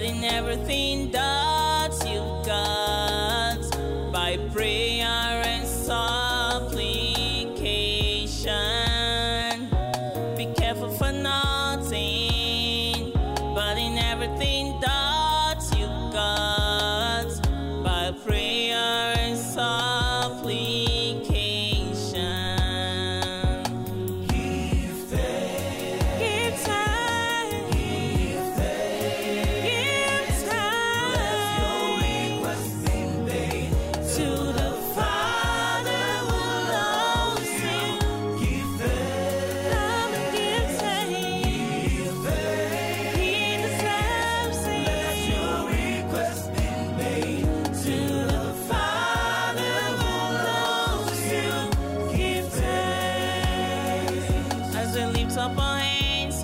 but in everything that you've got, by prayer and supplication. Be careful for nothing, but in everything that you've got, by prayer and supplication. Give thanks. Give thanks. Give thanks. Give thanks. Let your request be made to the Father who loves you. Give thanks. Come and give thanks. Give thanks. He deserves it. Let your request be made To the Father who loves you. Give thanks. As we lift up our hands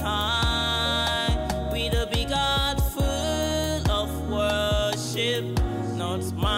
high, with a big heart full of worship, not mine.